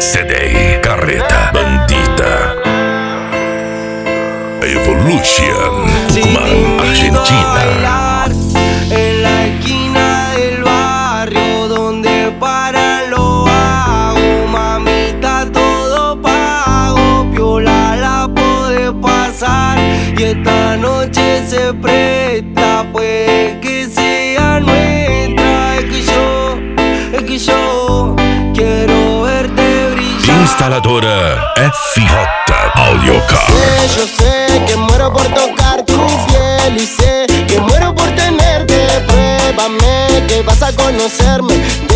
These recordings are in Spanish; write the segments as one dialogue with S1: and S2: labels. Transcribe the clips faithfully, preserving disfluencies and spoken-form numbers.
S1: Yesterday, Carreta, Bandita, Evolution, Tucumán, Argentina.
S2: En la esquina del barrio donde paran los vagos, mamita, todo pago, piola la puede pasar y esta noche se presta, pues que sea nuestra. Es que yo, es que yo quiero verte brillar.
S1: Instaladora F J Audio Car.
S2: Yo sé que muero por tocar tu piel y sé que muero por tenerte. Pruébame que vas a conocerme,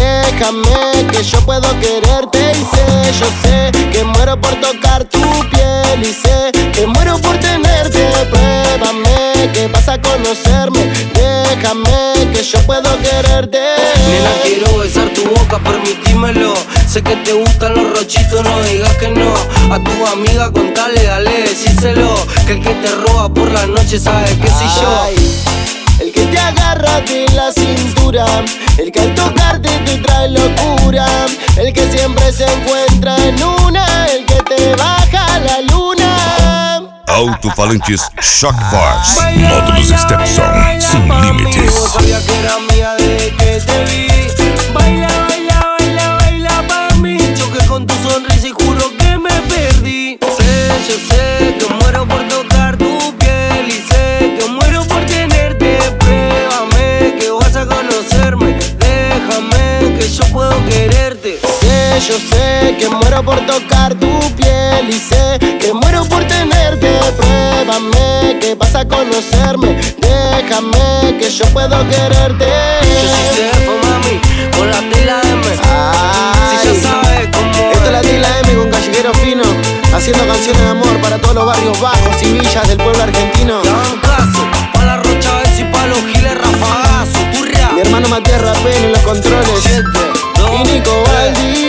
S2: déjame que yo puedo quererte. Y sé, yo sé que muero por tocar tu piel y sé que muero por tenerte. Pruébame que vas a conocerme, déjame que yo puedo quererte. Nena, quiero besar tu boca, permitímelo. Sé que te gustan los rochitos, no digas que no. A tu amiga contale, dale, decíselo. Que el que te roba por la noche sabe que soy yo. El que te agarra de la cintura, el que al tocarte te trae locura, el que siempre se encuentra en una, el que te baja la luna.
S1: Alto-falantes Shock Force, módulos Stepson, sin límites.
S2: Sabía que era mía desde que te vi. Baila, baila, baila, baila pa' mí. Choqué con tu sonrisa y juro que me perdí. Sé, yo sé que muero por tocar tu piel y sé que muero por tenerte. Pruébame que vas a conocerme, déjame que yo puedo quererte. Sé, yo sé que muero por tocar tu piel y sé que muero por tenerte. Pruébame que vas a conocerme, déjame que yo puedo quererte. Yo soy Cerfo, mami, con la tela M. Ay, si ya sabes cómo. Esta es la tela M con Callejero Fino, haciendo canciones de amor para todos los barrios bajos y villas del pueblo argentino. Dan caso, pa' la Rocha Vez y pa' los Giles Rafagazo, turria. Mi hermano Matías Rapén en los controles. Siete, dos, y Nico Valdi.